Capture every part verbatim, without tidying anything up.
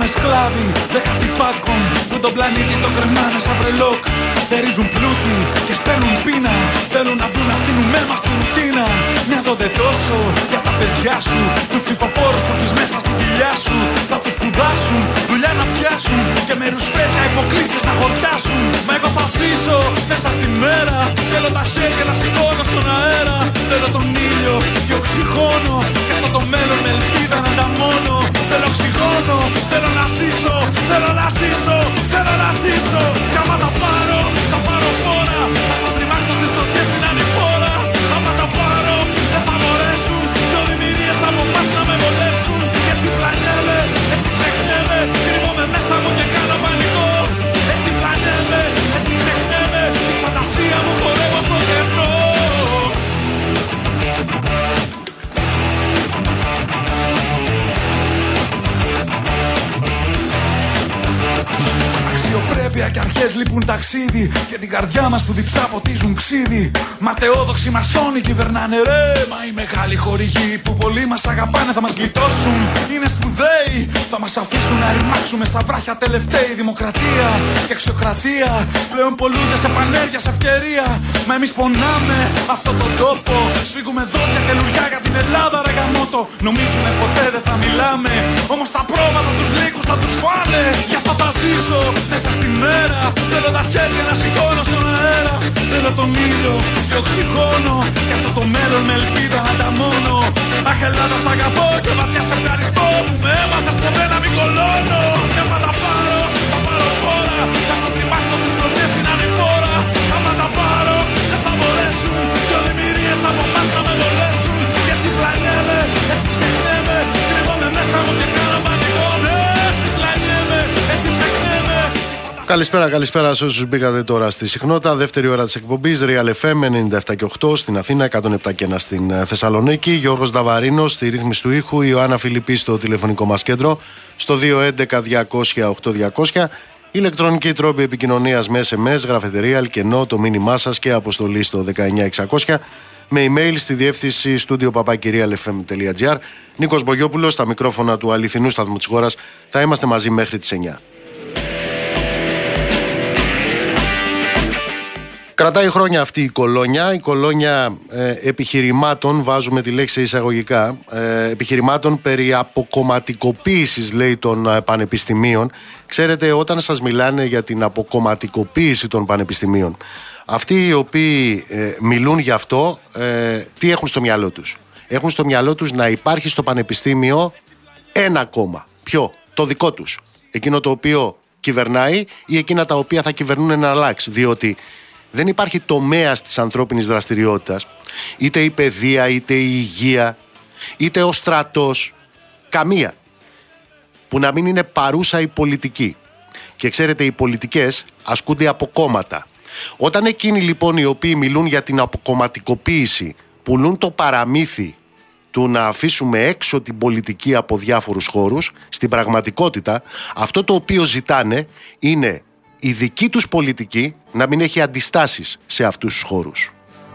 γίνουμε σκλάβοι δέκατη πάκων που τον πλανήτη το κρεμάνε σαν βρελόκ. Θερίζουν πλούτη και σπέρνουν πείνα. Θέλουν να βρουν αυτήν αίμα στη ρουτίνα. Μοιάζονται τόσο για τα παιδιά σου. Του ψηφοφόρους που έχεις μέσα στη κοιλιά σου. Θα τους σπουδάσουν, δουλειά να πιάσουν και με ρουσφέτια υποκλήσεις να χορτάσουν. Μα εγώ θα ζήσω μέσα στη μέρα. Θέλω τα χέρια να σηκώνω στον αέρα. Θέλω τον ήλιο και οξυγόνο. Και αυτό το μέλλον με ελπίδα να ανταμώνω. Θέλω οξυγόνο, θέλω να ζήσω. Θέλω να ζήσω, θέλω να ζήσω. Κι άμα τα πάρω, θα πάρω φόρα. Θα σας τριμάξω στις κλωτσιές την ανηφόρα. Άμα τα πάρω, δεν θα μπορέσουν δυο δημιουργίες από μάτ να με βολέψουν. Κι έτσι πλανιέμαι, έτσι ξεχνιέμαι. Κρύβομαι μέσα μου και κάνω πανικό. Έτσι πλανιέμαι, έτσι ξεχνιέμαι. Τη φαντασία μου χορεύω στο κενό. Αξιοπρέπεια και αρχές λείπουν ταξίδι. Και την καρδιά μας που διψά ποτίζουν ξύδι. Ματαιόδοξοι μασόνοι κυβερνάνε ρε. Μα οι μεγάλοι χορηγοί που πολλοί μας αγαπάνε θα μας γλιτώσουν. Είναι σπουδαίοι, θα μας αφήσουν να ρημάξουμε στα βράχια τελευταίοι. Δημοκρατία και αξιοκρατία πλέον πολλούνται σε πανέργεια, σε ευκαιρία. Μα εμείς πονάμε αυτόν τον τόπο. Σφίγγουμε δόντια και λουριά για την Ελλάδα ρε γαμότο. Νομίζουμε ποτέ δεν θα μιλάμε. Όμως τα πρόβατα τους λύκους θα τους φάνε. Γι' αυτό θα ζήσω μέσα στη μέρα. Θέλω τα χέρια να σηκώνω στον αέρα. Θέλω τον ήλιο και οξυγόνο. Και αυτό το μέλλον με ελπίδα να ανταμώνω. Αχ Ελλάδα σ' αγαπώ και βαθιά σε ευχαριστώ που με έμαθες ποτέ να μην κολώνω. Και άμα τα πάρω, θα πάρω φόρα. Θα σας τριμάξω στις κλωτσιές την ανηφόρα. Άμα τα πάρω, δεν θα μπορέσουν δυο δημιουργίες από μάτ να με βολέψουν. Και έτσι πλανιέμαι, έτσι ξεχνιέμαι. Κρύβομαι μέσα μου και κάνω πανικό. Έτσι πλανιέμαι, έτσι ξεχνιέμαι. Καλησπέρα, καλησπέρα σε όσους μπήκατε τώρα στη συχνότητα. Δεύτερη ώρα της εκπομπής Real εφ εμ ενενήντα επτά και οκτώ στην Αθήνα, εκατόν επτά και ένα στην Θεσσαλονίκη. Γιώργος Νταβαρίνος στη ρύθμιση του ήχου, η Ιωάννα Φιλιππή στο τηλεφωνικό μας κέντρο, στο δύο έντεκα διακόσια οκτώ διακόσια. Ηλεκτρονική τρόπη επικοινωνίας με ες εμ ες, γραφετερία, αλκενό, το μήνυμά σας και αποστολή στο δεκαεννιά εξακόσια. Με email στη διεύθυνση studio παπάκι real εφ εμ τελεία τζι άρ. Νίκος Μπογιόπουλος, στα μικρόφωνα του αληθινού σταθμού της χώρας. Θα είμαστε μαζί μέχρι τις εννιά. Κρατάει χρόνια αυτή η κολόνια, η κολόνια ε, επιχειρημάτων, βάζουμε τη λέξη εισαγωγικά, ε, επιχειρημάτων περί αποκομματικοποίησης, λέει, των ε, πανεπιστημίων. Ξέρετε, όταν σας μιλάνε για την αποκομματικοποίηση των πανεπιστημίων, αυτοί οι οποίοι ε, μιλούν γι' αυτό, ε, τι έχουν στο μυαλό τους? Έχουν στο μυαλό τους να υπάρχει στο πανεπιστήμιο ένα κόμμα. Ποιο? Το δικό τους. Εκείνο το οποίο κυβερνάει ή εκείνα τα οποία θα κυβερνούν να αλλάξει. Διότι δεν υπάρχει τομέας της ανθρώπινης δραστηριότητας, είτε η παιδεία, είτε η υγεία, είτε ο στρατός, καμία, που να μην είναι παρούσα η πολιτική. Και ξέρετε, οι πολιτικές ασκούνται από κόμματα. Όταν εκείνοι λοιπόν οι οποίοι μιλούν για την αποκομματικοποίηση πουλούν το παραμύθι του να αφήσουμε έξω την πολιτική από διάφορους χώρους, στην πραγματικότητα αυτό το οποίο ζητάνε είναι η δική τους πολιτική να μην έχει αντιστάσεις σε αυτούς τους χώρους.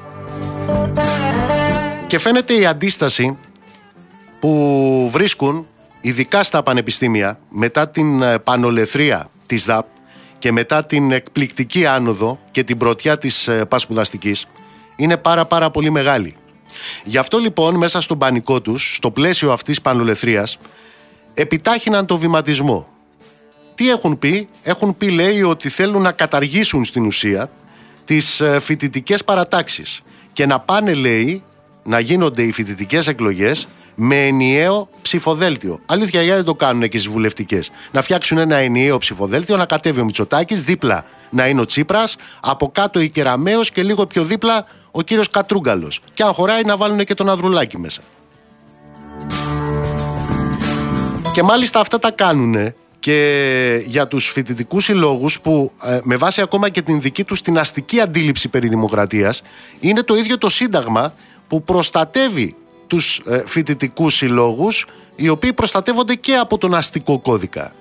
Και φαίνεται η αντίσταση που βρίσκουν ειδικά στα πανεπιστήμια μετά την πανολεθρία της ΔΑΠ και μετά την εκπληκτική άνοδο και την πρωτιά της πασπουδαστικής είναι πάρα πάρα πολύ μεγάλη. Γι' αυτό λοιπόν μέσα στον πανικό τους, στο πλαίσιο αυτής της πανολεθρίας, επιτάχυναν το βηματισμό. Τι έχουν πει? Έχουν πει, λέει, ότι θέλουν να καταργήσουν στην ουσία τις φοιτητικές παρατάξεις και να πάνε, λέει, να γίνονται οι φοιτητικές εκλογές με ενιαίο ψηφοδέλτιο. Αλήθεια, γιατί δεν το κάνουν και στις βουλευτικές? Να φτιάξουν ένα ενιαίο ψηφοδέλτιο, να κατέβει ο Μητσοτάκης, δίπλα να είναι ο Τσίπρας, από κάτω η Κεραμέως και λίγο πιο δίπλα ο κύριος Κατρούγκαλος. Και αν χωράει να βάλουν και τον Ανδρουλάκη μέσα. Και μάλιστα αυτά τα κάνουνε και για τους φοιτητικούς συλλόγους που ε, με βάση ακόμα και την δική τους την αστική αντίληψη περί δημοκρατίας είναι το ίδιο το Σύνταγμα που προστατεύει τους ε, φοιτητικούς συλλόγους, οι οποίοι προστατεύονται και από τον αστικό κώδικα.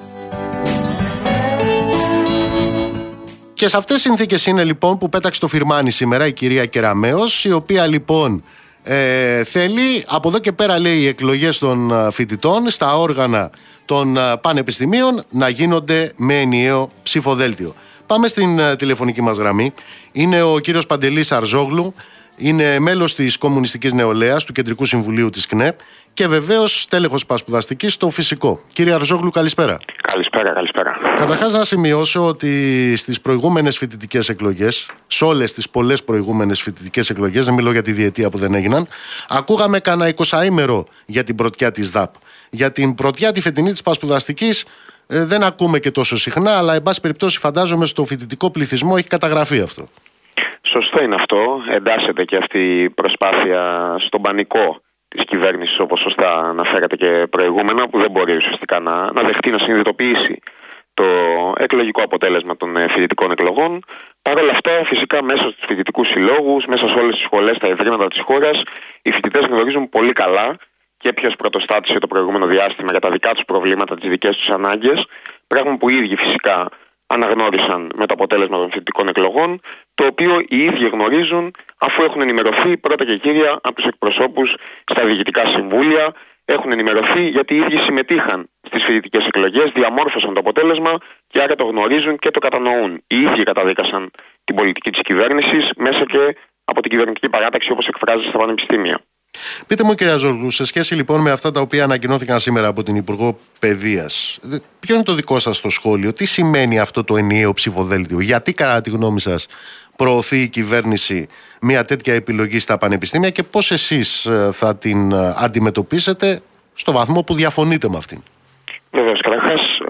Και σε αυτές τις συνθήκες είναι λοιπόν που πέταξε το φιρμάνι σήμερα η κυρία Κεραμέως, η οποία λοιπόν Ε, θέλει από εδώ και πέρα, λέει, οι εκλογές των φοιτητών στα όργανα των πανεπιστημίων να γίνονται με ενιαίο ψηφοδέλτιο. Πάμε στην uh, τηλεφωνική μας γραμμή. Είναι ο κύριος Παντελής Αρζόγλου, είναι μέλος της Κομμουνιστικής Νεολαίας του Κεντρικού Συμβουλίου της ΚΝΕΠ και βεβαίως τέλεχος πασπουδαστικής στο Φυσικό. Κύριε Αρζόγλου, καλησπέρα. Καλησπέρα, καλησπέρα. Καταρχάς να σημειώσω ότι στις προηγούμενες φοιτητικές εκλογές, σε όλες τις πολλές προηγούμενες φοιτητικές εκλογές, δεν μιλώ για τη διετία που δεν έγιναν, ακούγαμε κανένα εικοσαήμερο για την πρωτιά της ΔΑΠ. Για την πρωτιά τη φετινή της πασπουδαστικής ε, δεν ακούμε και τόσο συχνά, αλλά εν πάση περιπτώσει φαντάζομαι στο φοιτητικό πληθυσμό έχει καταγραφεί αυτό. Σωστό είναι αυτό. Εντάσσεται και αυτή η προσπάθεια στον πανικό της κυβέρνησης, όπως σωστά αναφέρατε και προηγούμενα, που δεν μπορεί ουσιαστικά να, να δεχτεί να συνειδητοποιήσει το εκλογικό αποτέλεσμα των φοιτητικών εκλογών. Παρ' όλα αυτά, φυσικά, μέσα στους φοιτητικούς συλλόγους, μέσα σε όλες τις σχολές, τα ιδρύματα της χώρας, οι φοιτητές γνωρίζουν πολύ καλά και ποιος πρωτοστάτησε το προηγούμενο διάστημα για τα δικά τους προβλήματα, τις δικές τους ανάγκες. Πράγμα που οι ίδιοι φυσικά αναγνώρισαν με το αποτέλεσμα των φοιτητικών εκλογών, το οποίο οι ίδιοι γνωρίζουν αφού έχουν ενημερωθεί πρώτα και κύρια από τους εκπροσώπους στα διοικητικά συμβούλια, έχουν ενημερωθεί γιατί οι ίδιοι συμμετείχαν στις φοιτητικές εκλογές, διαμόρφωσαν το αποτέλεσμα και άρα το γνωρίζουν και το κατανοούν. Οι ίδιοι καταδίκασαν την πολιτική της κυβέρνησης μέσα και από την κυβερνητική παράταξη, όπως εκφράζεται στα πανεπιστήμια. Πείτε μου, κύριε Αρζόγλου, σε σχέση λοιπόν με αυτά τα οποία ανακοινώθηκαν σήμερα από την Υπουργό Παιδείας, ποιο είναι το δικό σας το σχόλιο, τι σημαίνει αυτό το ενιαίο ψηφοδέλτιο, γιατί κατά τη γνώμη σας προωθεί η κυβέρνηση μια τέτοια επιλογή στα πανεπιστήμια και πώς εσείς θα την αντιμετωπίσετε στο βαθμό που διαφωνείτε με αυτήν? Βεβαίως, καταρχάς,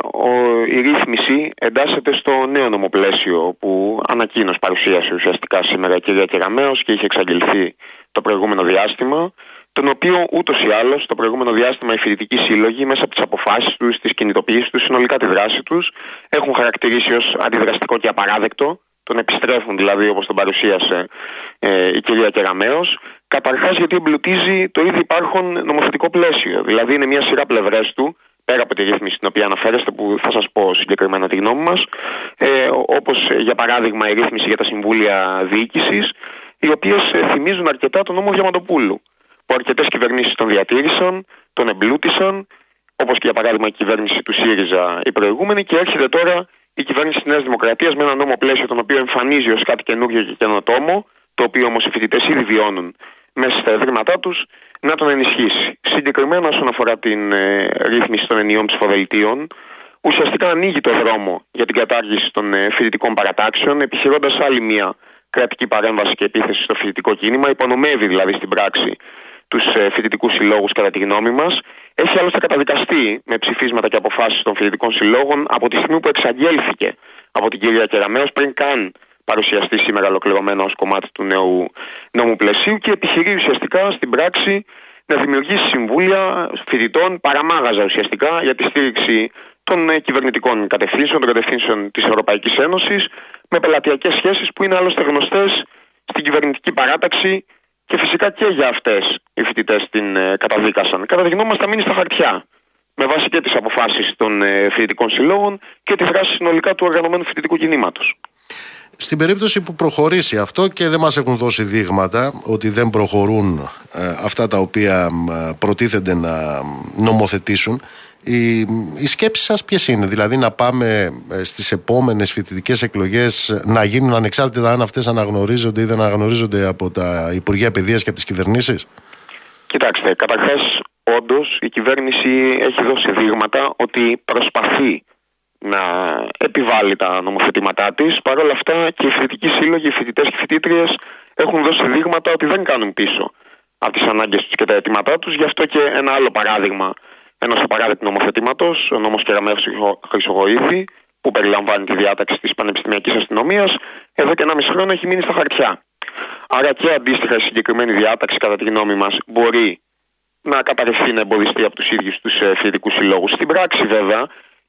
η ρύθμιση εντάσσεται στο νέο νομοπλαίσιο που ανακοίνωσε, παρουσίασε ουσιαστικά σήμερα η κυρία Κεραμέως και είχε εξαγγελθεί το προηγούμενο διάστημα, τον οποίο ούτως ή άλλως το προηγούμενο διάστημα οι φοιτητικοί σύλλογοι μέσα από τις αποφάσεις τους, τις κινητοποιήσεις τους, συνολικά τη δράση τους, έχουν χαρακτηρίσει ως αντιδραστικό και απαράδεκτο. Τον επιστρέφουν δηλαδή, όπως τον παρουσίασε ε, η κυρία Κεραμέως. Καταρχάς γιατί εμπλουτίζει το ήδη υπάρχον νομοθετικό πλαίσιο. Δηλαδή είναι μια σειρά πλευρές του, πέρα από τη ρύθμιση στην οποία αναφέρεστε, που θα σας πω συγκεκριμένα τη γνώμη μας, ε, όπως για παράδειγμα η ρύθμιση για τα συμβούλια διοίκησης, οι οποίες ε, θυμίζουν αρκετά τον νόμο Διαμαντοπούλου, που αρκετές κυβερνήσεις τον διατήρησαν, τον εμπλούτησαν, όπως και για παράδειγμα η κυβέρνηση του ΣΥΡΙΖΑ η προηγούμενη, και έρχεται τώρα η κυβέρνηση της Νέας Δημοκρατίας με ένα νόμο πλαίσιο τον οποίο εμφανίζει ως κάτι καινούργιο και καινοτόμο, το οποίο όμως οι φοιτητές ήδη βιώνουν μέσα στα ευρήματά τους, να τον ενισχύσει. Συγκεκριμένα όσον αφορά την ε, ρύθμιση των ενιαίων ψηφοδελτίων, ουσιαστικά ανοίγει το δρόμο για την κατάργηση των ε, φοιτητικών παρατάξεων, επιχειρώντας άλλη μια κρατική παρέμβαση και επίθεση στο φοιτητικό κίνημα, υπονομεύει δηλαδή στην πράξη τους ε, φοιτητικούς συλλόγους, κατά τη γνώμη μας. Έχει άλλωστε καταδικαστεί με ψηφίσματα και αποφάσεις των φοιτητικών συλλόγων από τη στιγμή που εξαγγέλθηκε από την κυρία Κεραμέως πριν καν παρουσιαστεί σήμερα ολοκληρωμένο ως κομμάτι του νέου νόμου πλαισίου, και επιχειρεί ουσιαστικά στην πράξη να δημιουργήσει συμβούλια φοιτητών, παραμάγαζα ουσιαστικά, για τη στήριξη των ε, κυβερνητικών κατευθύνσεων, των κατευθύνσεων της Ευρωπαϊκής Ένωσης, με πελατειακές σχέσεις που είναι άλλωστε γνωστές στην κυβερνητική παράταξη. Και φυσικά και για αυτές οι φοιτητές την ε, καταδίκασαν. Κατά τη γνώμη μας θα μείνει στα χαρτιά, με βάση και τις αποφάσεις των ε, φοιτητικών συλλόγων και τη δράση συνολικά του οργανωμένου φοιτητικού κινήματος. Στην περίπτωση που προχωρήσει αυτό και δεν μας έχουν δώσει δείγματα ότι δεν προχωρούν ε, αυτά τα οποία ε, προτίθενται να νομοθετήσουν, οι, οι σκέψεις σας ποιες είναι? Δηλαδή να πάμε ε, στις επόμενες φοιτητικές εκλογές να γίνουν ανεξάρτητα αν αυτές αναγνωρίζονται ή δεν αναγνωρίζονται από τα Υπουργεία Παιδείας και από τις κυβερνήσεις? Κοιτάξτε, καταρχάς όντως η κυβέρνηση έχει δώσει δείγματα ότι προσπαθεί να επιβάλλει τα νομοθετήματά της. Παρ' όλα αυτά και οι φοιτητικοί σύλλογοι, οι φοιτητές και οι φοιτήτριες έχουν δώσει δείγματα ότι δεν κάνουν πίσω από τις ανάγκες τους και τα αιτήματά τους. Γι' αυτό και ένα άλλο παράδειγμα ενός απαράδεκτου νομοθετήματος, ο νόμος Κεραμέως Χρυσογοΐδη, που περιλαμβάνει τη διάταξη της πανεπιστημιακής αστυνομίας, εδώ και ένα μισό χρόνο έχει μείνει στα χαρτιά. Άρα και αντίστοιχα η συγκεκριμένη διάταξη, κατά τη γνώμη μας, μπορεί να καταρρευθεί, να εμποδιστεί από τους ίδιους τους φοιτητικούς συλλόγους. Στην πράξη, βέβαια,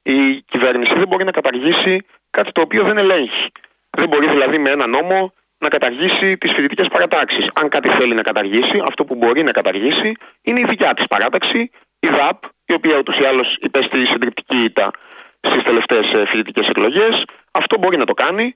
η κυβέρνηση δεν μπορεί να καταργήσει κάτι το οποίο δεν ελέγχει. Δεν μπορεί δηλαδή με ένα νόμο να καταργήσει τις φοιτητικές παρατάξεις. Αν κάτι θέλει να καταργήσει, αυτό που μπορεί να καταργήσει είναι η δικιά της παράταξη, η ΔΑΠ, η οποία ούτως ή άλλως υπέστη συντριπτική ήττα στις τελευταίες φοιτητικές εκλογές. Αυτό μπορεί να το κάνει,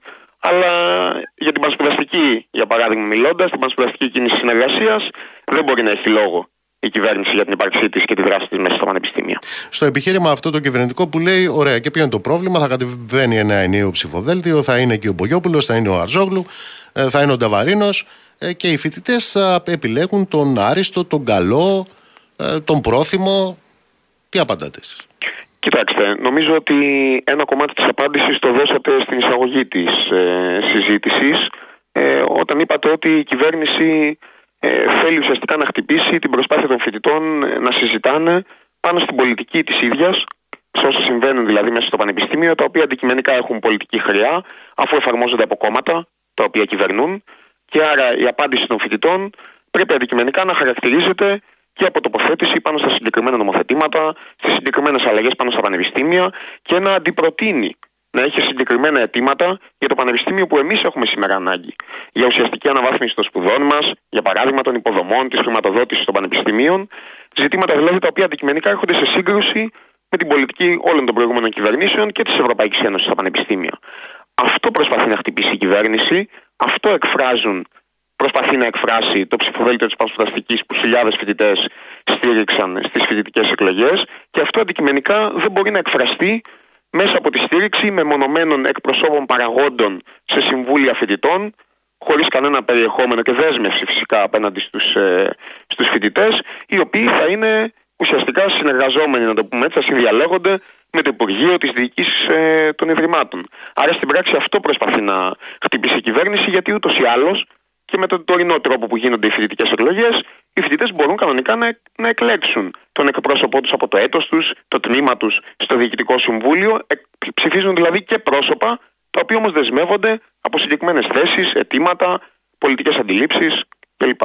αλλά για την πανσπουδαστική, για παράδειγμα, μιλώντας, την πανσπουδαστική κίνηση συνεργασίας, δεν μπορεί να έχει λόγο η κυβέρνηση για την ύπαρξή της και τη δράση της μέσα στα πανεπιστήμια. Στο επιχείρημα αυτό το κυβερνητικό που λέει: ωραία, και ποιο είναι το πρόβλημα, θα κατεβαίνει ένα ενιαίο ψηφοδέλτιο, θα είναι και ο Μπογιόπουλος, θα είναι ο Αρζόγλου, θα είναι ο Νταβαρίνος και οι φοιτητές θα επιλέγουν τον άριστο, τον καλό, τον πρόθυμο. Τι απαντάτε εσείς? Κοιτάξτε, νομίζω ότι ένα κομμάτι της απάντησης το δώσατε στην εισαγωγή της ε, συζήτησης, ε, όταν είπατε ότι η κυβέρνηση ε, θέλει ουσιαστικά να χτυπήσει την προσπάθεια των φοιτητών ε, να συζητάνε πάνω στην πολιτική της ίδιας, σε όσα συμβαίνουν δηλαδή μέσα στο πανεπιστήμιο, τα οποία αντικειμενικά έχουν πολιτική χρειά, αφού εφαρμόζονται από κόμματα τα οποία κυβερνούν, και άρα η απάντηση των φοιτητών πρέπει αντικειμενικά να χαρακτηρίζεται και από τοποθέτηση πάνω στα συγκεκριμένα νομοθετήματα, στις συγκεκριμένες αλλαγές πάνω στα πανεπιστήμια, και να αντιπροτείνει να έχει συγκεκριμένα αιτήματα για το πανεπιστήμιο που εμείς έχουμε σήμερα ανάγκη. Για ουσιαστική αναβάθμιση των σπουδών μας, για παράδειγμα των υποδομών, της χρηματοδότησης των πανεπιστημίων, ζητήματα δηλαδή τα οποία αντικειμενικά έρχονται σε σύγκρουση με την πολιτική όλων των προηγούμενων κυβερνήσεων και της Ευρωπαϊκής Ένωσης στα πανεπιστήμια. Αυτό προσπαθεί να χτυπήσει η κυβέρνηση, αυτό εκφράζουν. Προσπαθεί να εκφράσει το ψηφοδέλτιο της πανσπουδαστικής που χιλιάδες φοιτητές στήριξαν στις φοιτητικές εκλογές, και αυτό αντικειμενικά δεν μπορεί να εκφραστεί μέσα από τη στήριξη μεμονωμένων εκπροσώπων παραγόντων σε συμβούλια φοιτητών, χωρίς κανένα περιεχόμενο και δέσμευση φυσικά απέναντι στους, ε, στους φοιτητές, οι οποίοι θα είναι ουσιαστικά συνεργαζόμενοι, να το πούμε έτσι, θα συνδιαλέγονται με το Υπουργείο της Διοίκησης ε, των Ιδρυμάτων. Άρα στην πράξη αυτό προσπαθεί να χτυπήσει η κυβέρνηση, γιατί ούτως ή άλλως και με τον τωρινό τρόπο που γίνονται οι φοιτητικές εκλογές, οι φοιτητές μπορούν κανονικά να, να εκλέξουν τον εκπρόσωπό τους από το έτος τους, το τμήμα τους στο Διοικητικό Συμβούλιο. Ε, ψηφίζουν δηλαδή και πρόσωπα, τα οποία όμως δεσμεύονται από συγκεκριμένες θέσεις, αιτήματα, πολιτικές αντιλήψεις κλπ.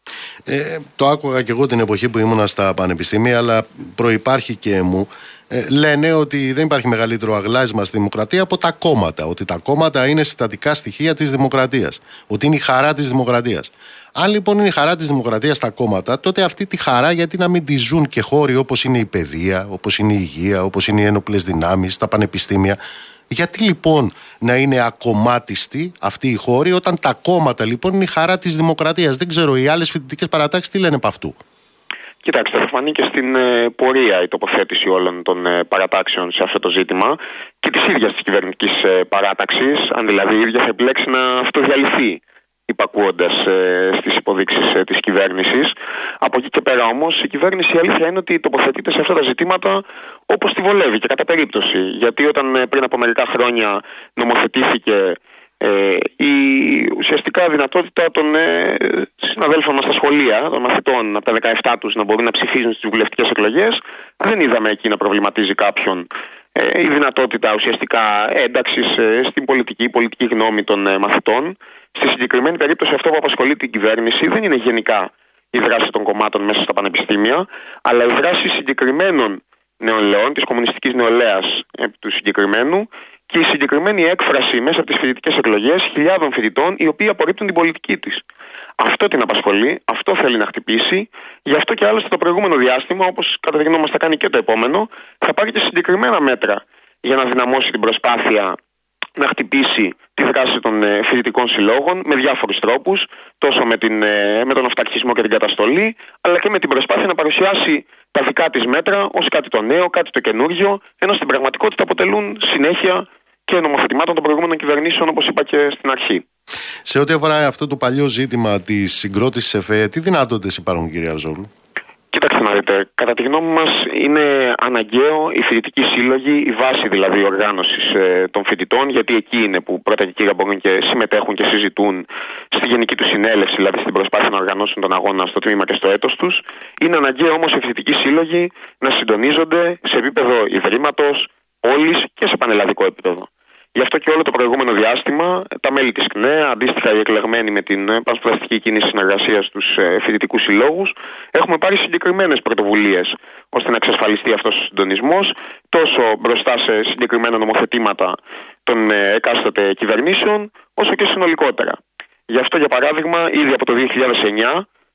Ε, το άκουγα και εγώ την εποχή που ήμουνα στα πανεπιστήμια, αλλά προϋπάρχει και μου. Ε, λένε ότι δεν υπάρχει μεγαλύτερο αγλάισμα στη δημοκρατία από τα κόμματα. Ότι τα κόμματα είναι συστατικά στοιχεία της δημοκρατίας. Ότι είναι η χαρά της δημοκρατίας. Αν λοιπόν είναι η χαρά της δημοκρατίας τα κόμματα, τότε αυτή τη χαρά γιατί να μην τη ζουν και χώροι όπως είναι η παιδεία, όπως είναι η υγεία, όπως είναι οι ένοπλες δυνάμεις, τα πανεπιστήμια. Γιατί λοιπόν να είναι ακομμάτιστοι αυτοί οι χώροι, όταν τα κόμματα λοιπόν είναι η χαρά της δημοκρατίας? Δεν ξέρω, οι άλλες φοιτητικές παρατάξεις τι λένε από αυτού? Κοιτάξτε, θα φανεί και στην ε, πορεία η τοποθέτηση όλων των ε, παρατάξεων σε αυτό το ζήτημα και της ίδιας της κυβερνητικής ε, παράταξης, αν δηλαδή η ίδια θα επιλέξει να αυτοδιαλυθεί υπακούοντας ε, στις υποδείξεις ε, της κυβέρνησης. Από εκεί και πέρα όμως η κυβέρνηση, η αλήθεια είναι ότι τοποθετείται σε αυτά τα ζητήματα όπως τη βολεύει και κατά περίπτωση. Γιατί όταν ε, πριν από μερικά χρόνια νομοθετήθηκε Ε, η ουσιαστικά δυνατότητα των ε, συναδέλφων μας στα σχολεία, των μαθητών από τα δεκαεπτά τους, να μπορούν να ψηφίζουν στις βουλευτικές εκλογές, δεν είδαμε εκεί να προβληματίζει κάποιον ε, η δυνατότητα ουσιαστικά ένταξης ε, στην πολιτική, πολιτική γνώμη των ε, μαθητών. Στη συγκεκριμένη περίπτωση αυτό που απασχολεί την κυβέρνηση δεν είναι γενικά η δράση των κομμάτων μέσα στα πανεπιστήμια, αλλά η δράση συγκεκριμένων νεολαίων, της κομμουνιστικής νεολαίας ε, του συγκεκριμένου, και η συγκεκριμένη έκφραση μέσα από τις φοιτητικές εκλογές χιλιάδων φοιτητών οι οποίοι απορρίπτουν την πολιτική της. Αυτό την απασχολεί, αυτό θέλει να χτυπήσει, γι' αυτό και άλλωστε το προηγούμενο διάστημα, όπως κατά τη γνώμη μας θα κάνει και το επόμενο, θα πάρει και συγκεκριμένα μέτρα για να δυναμώσει την προσπάθεια να χτυπήσει τη δράση των ε, φοιτητικών συλλόγων με διάφορους τρόπους, τόσο με, την, ε, με τον αυταρχισμό και την καταστολή, αλλά και με την προσπάθεια να παρουσιάσει τα δικά της μέτρα ως κάτι το νέο, κάτι το καινούργιο, ενώ στην πραγματικότητα αποτελούν συνέχεια και νομοθετημάτων των προηγούμενων κυβερνήσεων, όπως είπα και στην αρχή. Σε ό,τι αφορά αυτό το παλιό ζήτημα της συγκρότησης ΕΦΕ, τι δυνατότητες υπάρχουν, κύριε Αρζόγλου? Κοιτάξτε να δείτε, κατά τη γνώμη μας είναι αναγκαίο οι φοιτητικοί σύλλογοι, η βάση δηλαδή οργάνωσης ε, των φοιτητών, γιατί εκεί είναι που πρώτα και κύρια μπορούν και συμμετέχουν και συζητούν στη γενική του συνέλευση, δηλαδή στην προσπάθεια να οργανώσουν τον αγώνα στο τμήμα και στο έτος τους. Είναι αναγκαίο όμως οι φοιτητικοί σύλλογοι να συντονίζονται σε επίπεδο ιδρύματος, όλης και σε πανελλαδικό επίπεδο. Γι' αυτό και όλο το προηγούμενο διάστημα τα μέλη της ΚΝΕ, αντίστοιχα οι εκλεγμένοι με την πανσπουδαστική κίνηση συνεργασίας στους φοιτητικούς συλλόγους, έχουμε πάρει συγκεκριμένες πρωτοβουλίες ώστε να εξασφαλιστεί αυτός ο συντονισμός, τόσο μπροστά σε συγκεκριμένα νομοθετήματα των εκάστοτε κυβερνήσεων, όσο και συνολικότερα. Γι' αυτό, για παράδειγμα, ήδη από το δύο χιλιάδες εννιά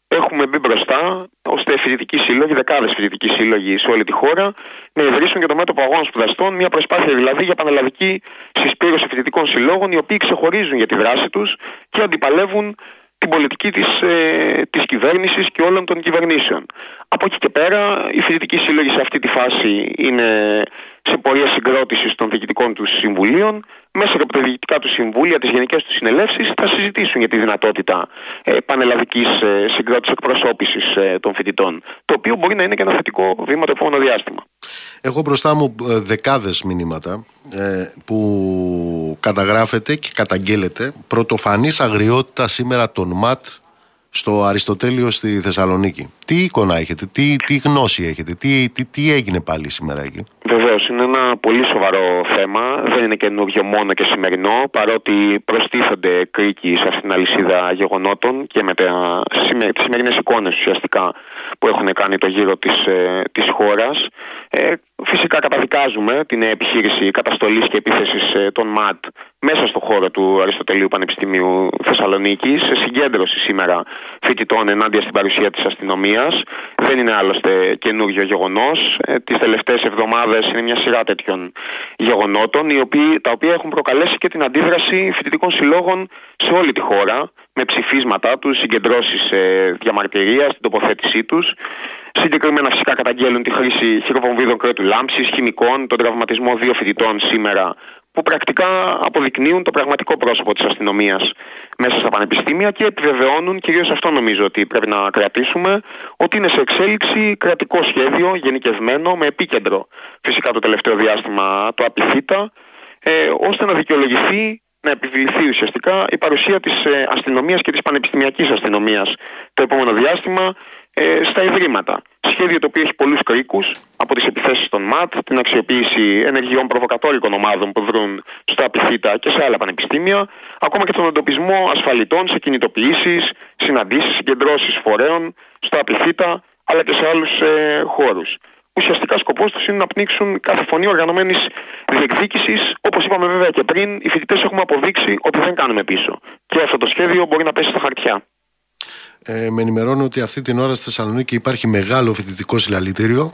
έχουμε μπει μπροστά ώστε φοιτητικοί σύλλογοι, δεκάδες φοιτητικοί σύλλογοι σε όλη τη χώρα, να ιδρύσουν και το μέτωπο αγώνων σπουδαστών, μια προσπάθεια δηλαδή για πανελλαδική συσπήρωση φοιτητικών συλλόγων, οι οποίοι ξεχωρίζουν για τη δράση τους και αντιπαλεύουν την πολιτική της, ε, της κυβέρνησης και όλων των κυβερνήσεων. Από εκεί και πέρα, οι φοιτητικοί σύλλογοι σε αυτή τη φάση είναι σε πορεία συγκρότησης των διοικητικών τους συμβουλίων. Μέσα από τα διοικητικά τους συμβούλια, τις γενικές τους συνελεύσεις, θα συζητήσουν για τη δυνατότητα ε, πανελλαδικής ε, συγκρότησης εκπροσώπησης ε, των φοιτητών. Το οποίο μπορεί να είναι και ένα θετικό βήμα το επόμενο διάστημα. Έχω μπροστά μου δεκάδες μηνύματα ε, που καταγράφεται και καταγγέλλεται πρωτοφανής αγριότητα σήμερα των ΜΑΤ στο Αριστοτέλειο στη Θεσσαλονίκη. Τι εικόνα έχετε, τι, τι γνώση έχετε, τι, τι, τι έγινε πάλι σήμερα εκεί? Βεβαίως, είναι ένα πολύ σοβαρό θέμα. Δεν είναι καινούργιο μόνο και σημερινό, παρότι προστίθενται κρίκοι σε αυτήν την αλυσίδα γεγονότων και με τα, τις σημερινές εικόνες ουσιαστικά που έχουν κάνει το γύρο της, ε, της χώρας. Ε, φυσικά καταδικάζουμε την επιχείρηση καταστολής και επίθεσης ε, των ΜΑΤ μέσα στο χώρο του Αριστοτελείου Πανεπιστημίου Θεσσαλονίκης, σε συγκέντρωση σήμερα φοιτητών ενάντια στην παρουσία της αστυνομίας. Δεν είναι άλλωστε καινούργιο γεγονός. Ε, τις τελευταίες εβδομάδες είναι μια σειρά τέτοιων γεγονότων, οι οποίοι, τα οποία έχουν προκαλέσει και την αντίδραση φοιτητικών συλλόγων σε όλη τη χώρα, με ψηφίσματά τους, συγκεντρώσεις ε, διαμαρτυρίας, την τοποθέτησή τους. Συγκεκριμένα φυσικά καταγγέλουν τη χρήση χειροβομβίδων κρέτου λάμψης, χημικών, τον τραυματισμό δύο φοιτητών σήμερα, που πρακτικά αποδεικνύουν το πραγματικό πρόσωπο της αστυνομίας μέσα στα πανεπιστήμια και επιβεβαιώνουν, κυρίως αυτό νομίζω ότι πρέπει να κρατήσουμε, ότι είναι σε εξέλιξη κρατικό σχέδιο γενικευμένο με επίκεντρο φυσικά το τελευταίο διάστημα το ΑΠΙΘΙΤΑ, ε, ώστε να δικαιολογηθεί, να επιβληθεί ουσιαστικά η παρουσία της ε, αστυνομίας και της πανεπιστημιακής αστυνομίας το επόμενο διάστημα ε, στα ιδρύματα. Σχέδιο το οποίο έχει πολλούς κρίκους, από τις επιθέσεις των ΜΑΤ, την αξιοποίηση ενεργειών προβοκατόρικων ομάδων που δρούν στο ΑΠΙΘΙΤΑ και σε άλλα πανεπιστήμια, ακόμα και τον εντοπισμό ασφαλιτών σε κινητοποιήσεις, συναντήσεις, συγκεντρώσεις φορέων στο ΑΠΙΘΙΤΑ αλλά και σε άλλους ε, χώρους. Ουσιαστικά σκοπός τους είναι να πνίξουν κάθε φωνή οργανωμένης διεκδίκησης. Όπως είπαμε βέβαια και πριν, οι φοιτητές έχουμε αποδείξει ότι δεν κάνουμε πίσω. Και αυτό το σχέδιο μπορεί να πέσει στα χαρτιά. Ε, με ενημερώνω ότι αυτή την ώρα στη Θεσσαλονίκη υπάρχει μεγάλο φοιτητικό συλλαλητήριο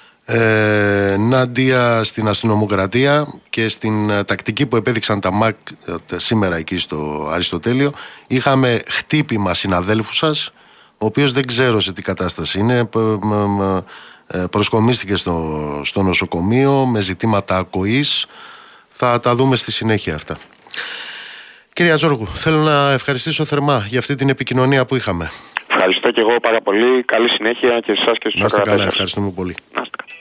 ε, ενάντια στην αστυνομοκρατία και στην ε, τακτική που επέδειξαν τα ΜΑΚ ε, σήμερα εκεί στο Αριστοτέλειο. Είχαμε χτύπημα συναδέλφου σας, ο οποίος δεν ξέρω σε τι κατάσταση είναι. Προσκομίστηκε στο, στο νοσοκομείο με ζητήματα ακοής. Θα τα δούμε στη συνέχεια αυτά. Κυρία Τζόργου, θέλω να ευχαριστήσω θερμά για αυτή την επικοινωνία που είχαμε. Ευχαριστώ και εγώ πάρα πολύ. Καλή συνέχεια και σε εσάς και στους ακροατές σας. Να είστε καλά, ευχαριστούμε πολύ. Να είστε καλά.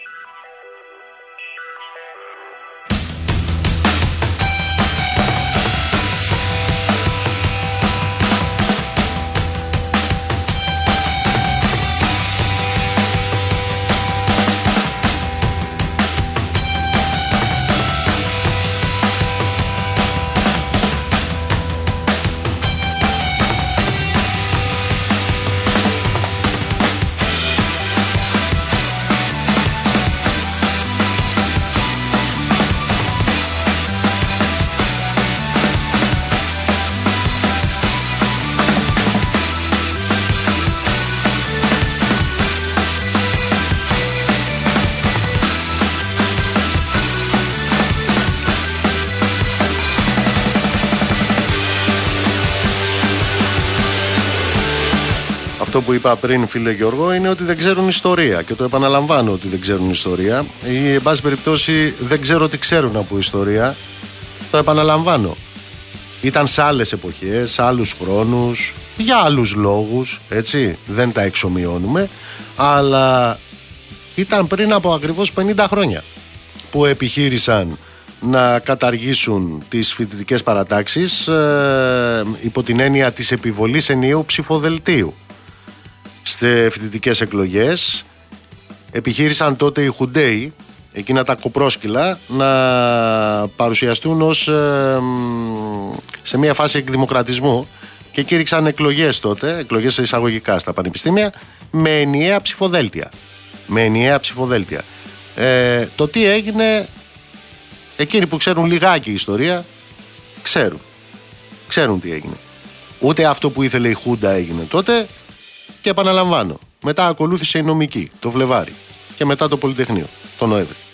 Αυτό που είπα πριν, φίλε Γιώργο, είναι ότι δεν ξέρουν ιστορία και το επαναλαμβάνω ότι δεν ξέρουν ιστορία ή εν πάση περιπτώσει δεν ξέρω τι ξέρουν από ιστορία. Το επαναλαμβάνω. Ήταν σε άλλες εποχές, σε άλλους χρόνους, για άλλους λόγους, έτσι, δεν τα εξομοιώνουμε, αλλά ήταν πριν από ακριβώς πενήντα χρόνια που επιχείρησαν να καταργήσουν τις φοιτητικές παρατάξεις ε, υπό την έννοια της επιβολής ενιαίου ψηφοδελτίου σε φοιτητικές εκλογές. Επιχείρησαν τότε οι Χουντέοι, εκείνα τα κοπρόσκυλα, να παρουσιαστούν ως ε, σε μια φάση εκδημοκρατισμού και κήρυξαν εκλογές τότε, εκλογές εισαγωγικά στα πανεπιστήμια, με ενιαία ψηφοδέλτια. Με ενιαία ψηφοδέλτια. Ε, το τι έγινε, εκείνοι που ξέρουν λιγάκι ιστορία, ξέρουν. Ξέρουν τι έγινε. Ούτε αυτό που ήθελε η Χούντα έγινε τότε, Και επαναλαμβάνω, μετά ακολούθησε η νομική, το Φλεβάρι, και μετά το Πολυτεχνείο, το Νοέμβρη.